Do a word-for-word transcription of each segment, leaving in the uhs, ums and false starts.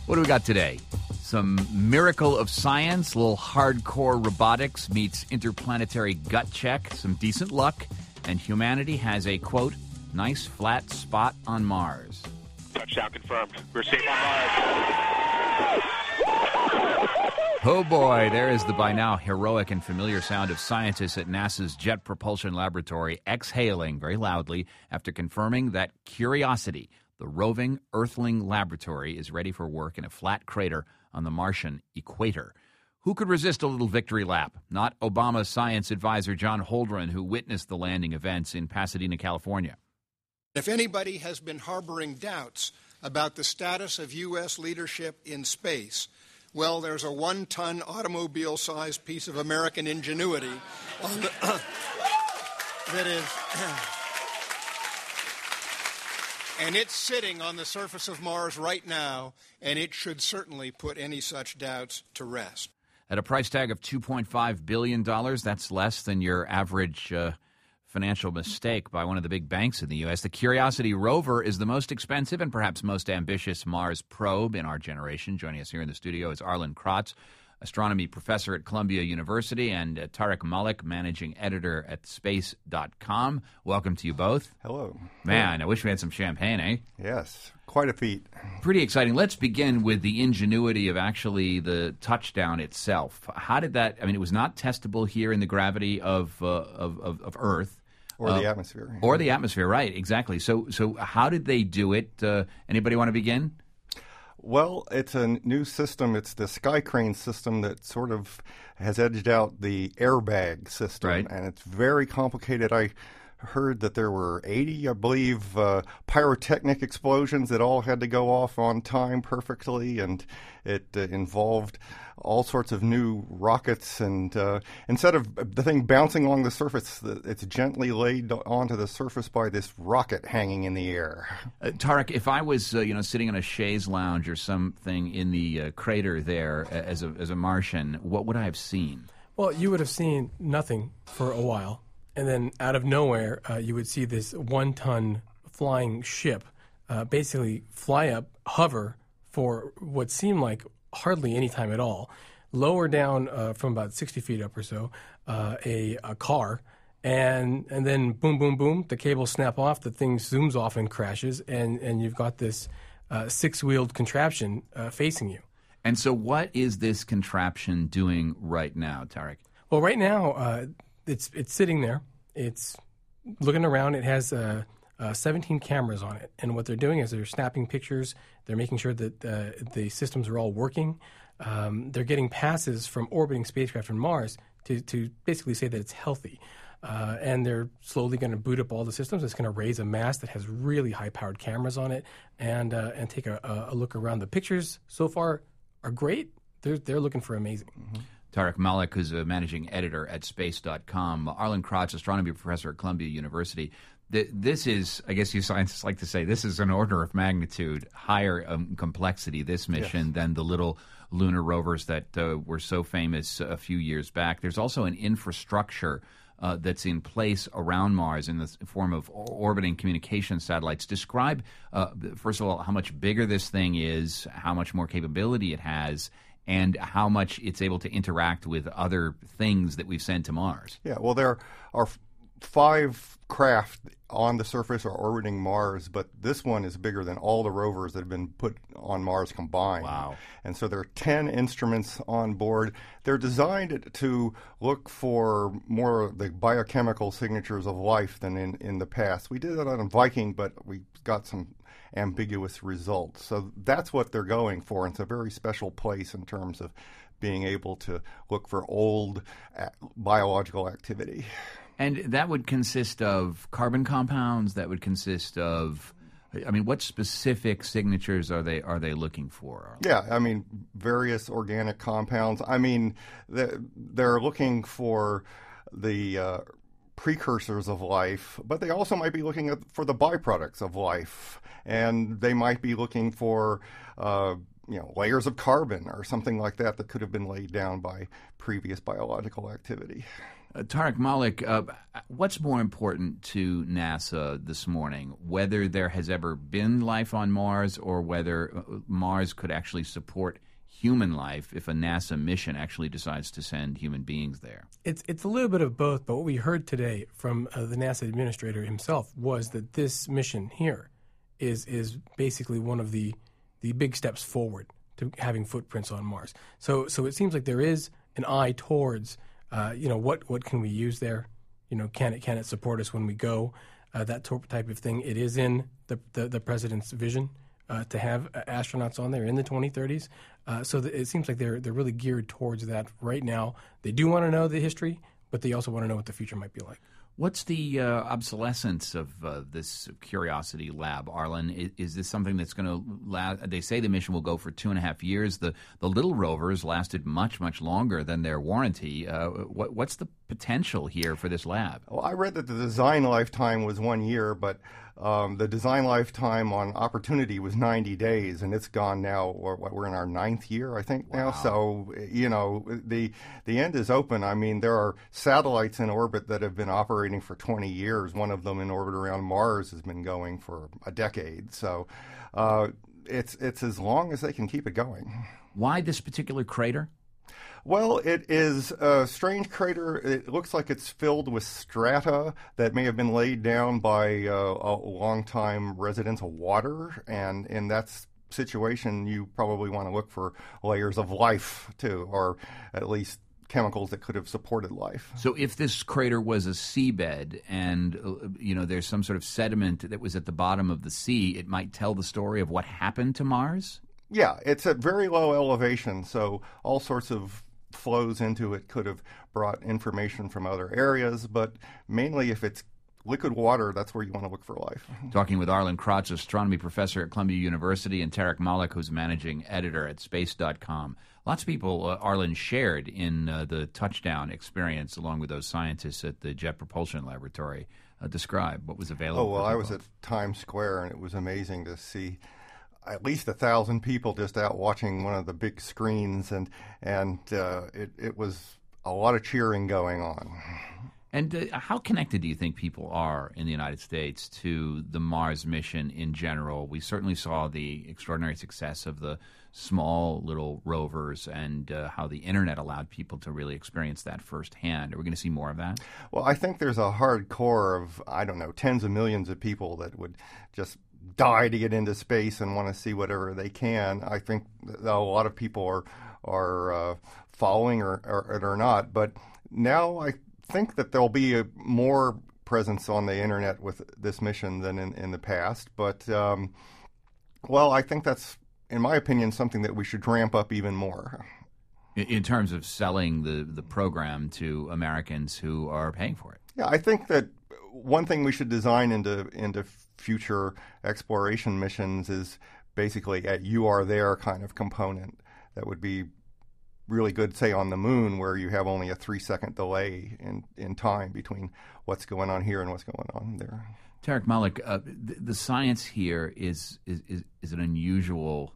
What do we got today? Some miracle of science, a little hardcore robotics meets interplanetary gut check, some decent luck, and humanity has a, quote, nice flat spot on Mars. Touchdown confirmed. We're safe on Mars. Oh boy, there is the by now heroic and familiar sound of scientists at NASA's Jet Propulsion Laboratory exhaling very loudly after confirming that Curiosity, the roving Earthling laboratory, is ready for work in a flat crater on the Martian equator. Who could resist a little victory lap? Not Obama science advisor John Holdren, who witnessed the landing events in Pasadena, California. If anybody has been harboring doubts about the status of U S leadership in space, well, there's a one-ton automobile-sized piece of American ingenuity on the, uh, that is, and it's sitting on the surface of Mars right now, and it should certainly put any such doubts to rest. At a price tag of two point five billion dollars, that's less than your average uh, financial mistake by one of the big banks in the U S. The Curiosity rover is the most expensive and perhaps most ambitious Mars probe in our generation. Joining us here in the studio is Arlen Kratz, astronomy professor at Columbia University, and uh, Tariq Malik, managing editor at space dot com. Welcome to you both. Hello. Man, I wish we had some champagne, eh? Yes, quite a feat. Pretty exciting. Let's begin with the ingenuity of actually the touchdown itself. How did that, I mean, it was not testable here in the gravity of, uh, of, of, of Earth. Or uh, the atmosphere. Or the atmosphere, right, exactly. So so how did they do it? Uh, anybody want to begin? Well, it's a new system. It's the Sky Crane system that sort of has edged out the airbag system. Right. And it's very complicated. I heard that there were eighty, I believe, uh, pyrotechnic explosions that all had to go off on time perfectly, and it uh, involved all sorts of new rockets. And uh, instead of the thing bouncing along the surface, it's gently laid onto the surface by this rocket hanging in the air. Uh, Tariq, if I was uh, you know sitting in a chaise lounge or something in the uh, crater there uh, as a as a Martian, what would I have seen? Well, you would have seen nothing for a while. And then out of nowhere, uh, you would see this one-ton flying ship uh, basically fly up, hover for what seemed like hardly any time at all, lower down uh, from about sixty feet up or so, uh, a, a car, and and then boom, boom, boom, the cables snap off, the thing zooms off and crashes, and, and you've got this uh, six-wheeled contraption uh, facing you. And so what is this contraption doing right now, Tariq? Well, right now, uh, it's it's sitting there. It's looking around. It has uh, uh, seventeen cameras on it. And what they're doing is they're snapping pictures. They're making sure that uh, the systems are all working. Um, they're getting passes from orbiting spacecraft from Mars to, to basically say that it's healthy. Uh, and they're slowly going to boot up all the systems. It's going to raise a mast that has really high-powered cameras on it and uh, and take a, a look around. The pictures so far are great. They're, they're looking for amazing. Mm-hmm. Tariq Malik, who's a managing editor at space dot com. Arlen Kratz, astronomy professor at Columbia University. This is, I guess you scientists like to say, this is an order of magnitude higher um, complexity, this mission, yes, than the little lunar rovers that uh, were so famous a few years back. There's also an infrastructure uh, that's in place around Mars in the form of orbiting communication satellites. Describe, uh, first of all, how much bigger this thing is, how much more capability it has, and how much it's able to interact with other things that we've sent to Mars. Yeah, well, there are five craft on the surface or orbiting Mars, but this one is bigger than all the rovers that have been put on Mars combined. Wow. And so there are ten instruments on board. They're designed to look for more of the biochemical signatures of life than in, in the past. We did that on Viking, but we got some ambiguous results. So that's what they're going for. And it's a very special place in terms of being able to look for old uh, biological activity. And that would consist of carbon compounds, that would consist of, I mean, what specific signatures are they are they looking for? Yeah, I mean, various organic compounds. I mean, they're, they're looking for the uh, precursors of life, but they also might be looking at, for the byproducts of life. And they might be looking for uh, you know, layers of carbon or something like that that could have been laid down by previous biological activity. Uh, Tariq Malik, uh, what's more important to NASA this morning, whether there has ever been life on Mars or whether uh, Mars could actually support human life if a NASA mission actually decides to send human beings there? It's it's a little bit of both, but what we heard today from uh, the NASA administrator himself was that this mission here is is basically one of the the big steps forward to having footprints on Mars. So so it seems like there is an eye towards uh, you know what what can we use there? You know, can it can it support us when we go? Uh, that type of thing. It is in the the, the president's vision uh, to have astronauts on there in the twenty thirties. Uh, so th- it seems like they're they're really geared towards that right now. They do want to know the history, but they also want to know what the future might be like. What's the uh, obsolescence of uh, this Curiosity lab, Arlen? Is, is this something that's going to last? They say the mission will go for two and a half years. The the little rovers lasted much, much longer than their warranty. Uh, what, what's the potential here for this lab? Well, I read that the design lifetime was one year, but um, the design lifetime on Opportunity was ninety days, and it's gone now. Or we're in our ninth year, I think, now. Wow. So, you know, the the end is open. I mean, there are satellites in orbit that have been operating for twenty years. One of them in orbit around Mars has been going for a decade. So uh, it's it's as long as they can keep it going. Why this particular crater? Well, it is a strange crater. It looks like it's filled with strata that may have been laid down by uh, a long-time residents of water, and in that situation, you probably want to look for layers of life, too, or at least chemicals that could have supported life. So if this crater was a seabed and, uh, you know, there's some sort of sediment that was at the bottom of the sea, it might tell the story of what happened to Mars? Yeah, it's at very low elevation, so all sorts of flows into it could have brought information from other areas, but mainly if it's liquid water, that's where you want to look for life. Talking with Arlen Kratz, astronomy professor at Columbia University, and Tariq Malik, who's managing editor at space dot com. Lots of people, uh, Arlen, shared in uh, the touchdown experience along with those scientists at the Jet Propulsion Laboratory. Uh, describe what was available. Oh, well, I was at Times Square, and it was amazing to see at least a thousand people just out watching one of the big screens, and and uh, it, it was a lot of cheering going on. And uh, how connected do you think people are in the United States to the Mars mission in general? We certainly saw the extraordinary success of the small little rovers and uh, how the Internet allowed people to really experience that firsthand. Are we going to see more of that? Well, I think there's a hard core of, I don't know, tens of millions of people that would just die to get into space and want to see whatever they can. I think a lot of people are are uh, following or, or, or not. But now I think that there'll be a more presence on the Internet with this mission than in, in the past. But, um, well, I think that's, in my opinion, something that we should ramp up even more. In, in terms of selling the, the program to Americans who are paying for it? Yeah, I think that one thing we should design into into future exploration missions is basically a you are there kind of component that would be really good, say, on the moon, where you have only a three-second delay in, in time between what's going on here and what's going on there. Tariq Malik, uh, the, the science here is, is, is, is an unusual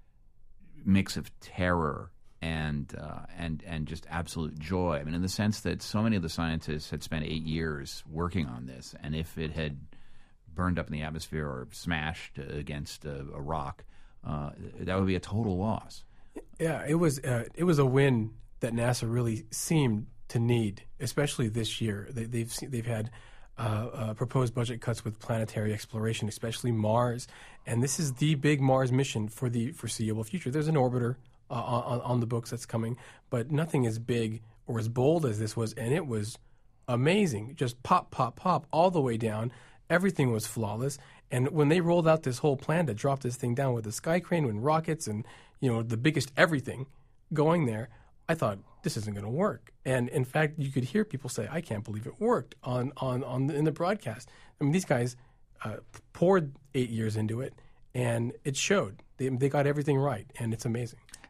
mix of terror and uh, and and just absolute joy. I mean, in the sense that so many of the scientists had spent eight years working on this, and if it had burned up in the atmosphere or smashed against a, a rock, uh, that would be a total loss. Yeah, it was uh, it was a win that NASA really seemed to need, especially this year. They, they've seen, they've had uh, uh, proposed budget cuts with planetary exploration, especially Mars, and this is the big Mars mission for the foreseeable future. There's an orbiter uh, on, on the books that's coming, but nothing as big or as bold as this was, and it was amazing. Just pop, pop, pop, all the way down. Everything was flawless, and when they rolled out this whole plan to drop this thing down with the sky crane and rockets and, you know, the biggest everything going there, I thought, this isn't going to work. And in fact, you could hear people say, I can't believe it worked on, on, on the, in the broadcast. I mean, these guys uh, poured eight years into it, and it showed. They, they got everything right, and it's amazing.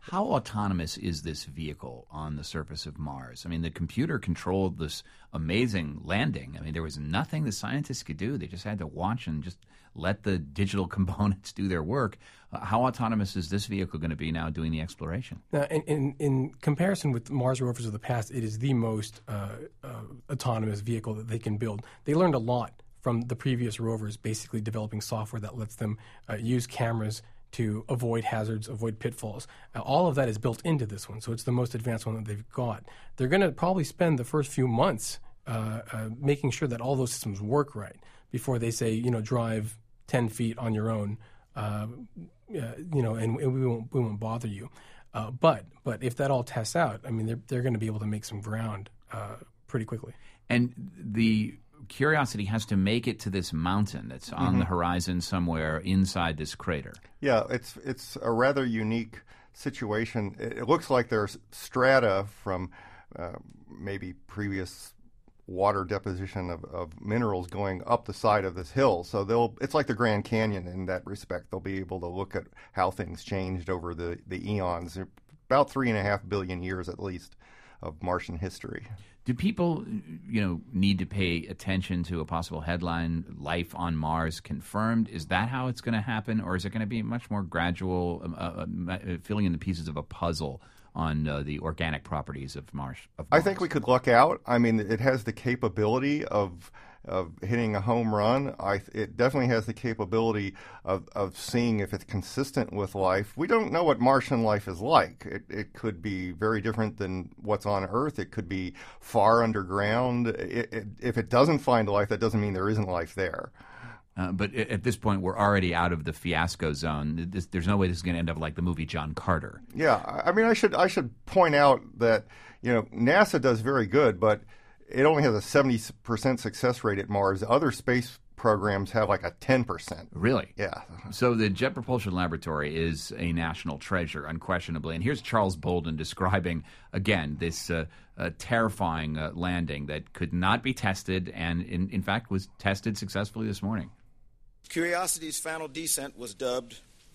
How autonomous is this vehicle on the surface of Mars? I mean, the computer controlled this amazing landing. I mean, there was nothing the scientists could do. They just had to watch and just let the digital components do their work. Uh, how autonomous is this vehicle going to be now doing the exploration? Now, in, in, in comparison with Mars rovers of the past, it is the most uh, uh, autonomous vehicle that they can build. They learned a lot from the previous rovers, basically developing software that lets them uh, use cameras to avoid hazards, avoid pitfalls. Uh, all of that is built into this one, so it's the most advanced one that they've got. They're going to probably spend the first few months uh, uh, making sure that all those systems work right before they say, you know, drive ten feet on your own, uh, uh, you know, and, and we won't we won't bother you. Uh, but but if that all tests out, I mean, they're they're going to be able to make some ground uh, pretty quickly. And the Curiosity has to make it to this mountain that's on mm-hmm. the horizon somewhere inside this crater. Yeah, it's it's a rather unique situation. It, it looks like there's strata from uh, maybe previous water deposition of, of minerals going up the side of this hill. So they'll it's like the Grand Canyon in that respect. They'll be able to look at how things changed over the, the eons, about three and a half billion years at least of Martian history. Do people, you know, need to pay attention to a possible headline, life on Mars confirmed? Is that how it's going to happen, or is it going to be much more gradual, uh, uh, filling in the pieces of a puzzle on uh, the organic properties of Mars, of Mars? I think we could luck out. I mean, it has the capability of of hitting a home run. I, it definitely has the capability of, of seeing if it's consistent with life. We don't know what Martian life is like. It, it could be very different than what's on Earth. It could be far underground. It, it, if it doesn't find life, that doesn't mean there isn't life there. Uh, but at this point, we're already out of the fiasco zone. This, there's no way this is going to end up like the movie John Carter. Yeah, I mean, I should I should point out that, you know, NASA does very good, but it only has a seventy percent success rate at Mars. Other space programs have like a ten percent. Really? Yeah. So the Jet Propulsion Laboratory is a national treasure, unquestionably. And here's Charles Bolden describing, again, this uh, uh, terrifying uh, landing that could not be tested and, in, in fact, was tested successfully this morning. Curiosity's final descent was dubbed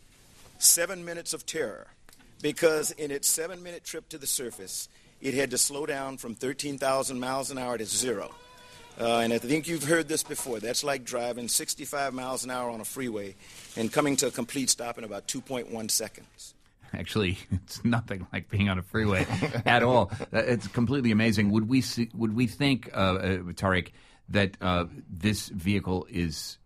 Seven Minutes of Terror because in its seven-minute trip to the surface, it had to slow down from thirteen thousand miles an hour to zero. Uh, and I think you've heard this before. That's like driving sixty-five miles an hour on a freeway and coming to a complete stop in about two point one seconds. Actually, it's nothing like being on a freeway at all. It's completely amazing. Would we see, would we think, uh, uh, Tariq, that uh, this vehicle is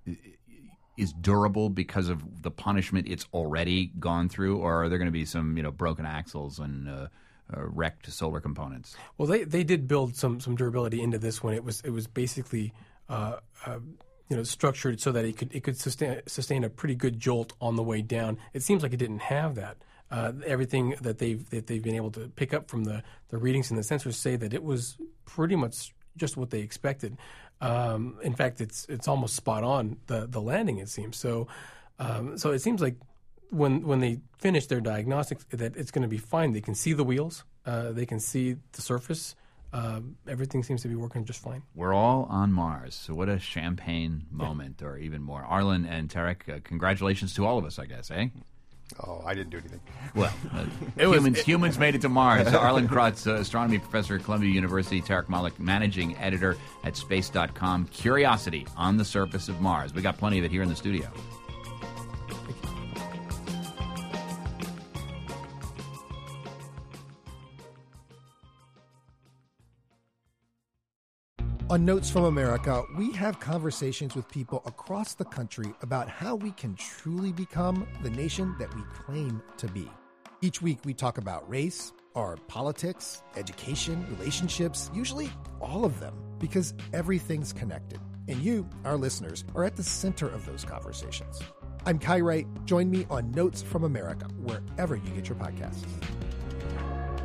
is durable because of the punishment it's already gone through, or are there going to be some, you know, broken axles and uh, Uh, wrecked solar components? Well, they, they did build some some durability into this one. It was it was basically uh, uh, you know structured so that it could it could sustain sustain a pretty good jolt on the way down. It seems like it didn't have that. Uh, everything that they've that they've been able to pick up from the, the readings and the sensors say that it was pretty much just what they expected. Um, in fact, it's it's almost spot on the the landing, it seems. So um, so it seems like when when they finish their diagnostics, that it's going to be fine. They can see the wheels. Uh, they can see the surface. Uh, everything seems to be working just fine. We're all on Mars, so what a champagne moment, yeah. Or even more. Arlen and Tariq, uh, congratulations to all of us, I guess, eh? Oh, I didn't do anything. Well, uh, humans was, it, humans made it to Mars. Arlen Kratz, uh, astronomy professor at Columbia University. Tariq Malik, managing editor at space dot com. Curiosity on the surface of Mars. We got plenty of it here in the studio. On Notes from America, we have conversations with people across the country about how we can truly become the nation that we claim to be. Each week, we talk about race, our politics, education, relationships, usually all of them, because everything's connected. And you, our listeners, are at the center of those conversations. I'm Kai Wright. Join me on Notes from America, wherever you get your podcasts.